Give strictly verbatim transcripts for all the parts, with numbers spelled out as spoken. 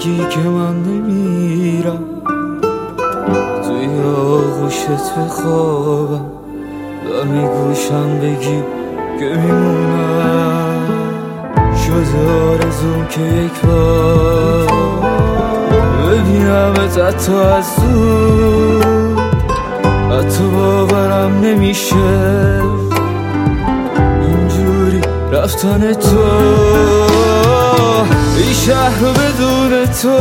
بگی که من نمیرم، توی آغوشت بخوابم و میگوشم بگی که میمونم. شده آرزوم که یک بار ببینمت حتی از دور، حتی باورم نمیشه اینجوری رفتن تو. این شهر رو بدون تو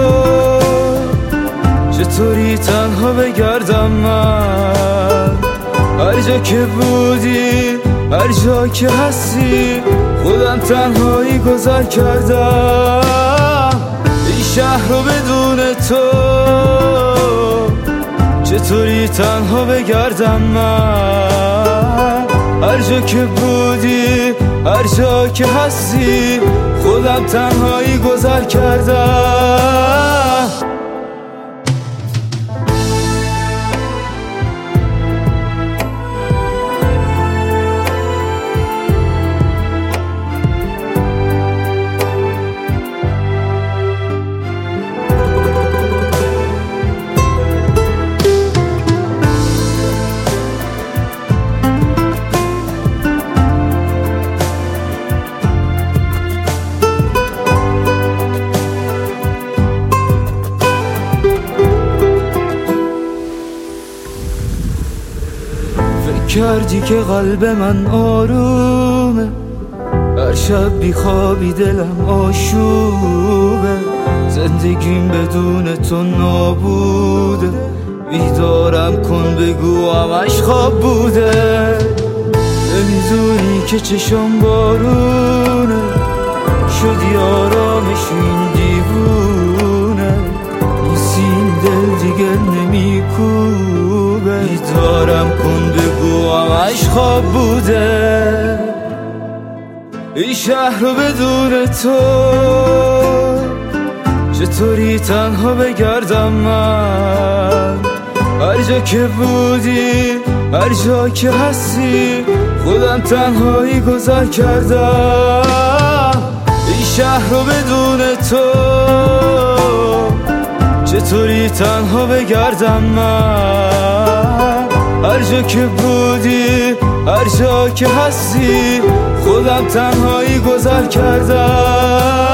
چطوری تنها بگردم من؟ هر جا که بودی، هر جا که هستی، خودم تنهایی گذر کردم. این شهر رو بدون تو چطوری تنها بگردم من؟ هر جا که بودی، هر جا که هستی، خودم تنهایی گذر کردم. کردی که قلب من آرومه، هر شب بیخوابی دلم آشوبه، زندگیم بدون تو نابوده، بیدارم کن بگو همش خواب بوده. نمیدونی که چشم بارونه، شدی آرامش این دیوونه، نیستین دل دیگه نمیکوبه، بیدارم کن بگو همش خواب بوده. این شهر رو بدون تو چطوری تنها بگردم من؟ هر جا که بودی، هر جا که هستی، خودم تنهایی گذر کردم. این شهر رو بدون تو چطوری تنها بگردم من؟ هر جا که بودی، هر جا که هستی، خودم تنهایی گذر کردم.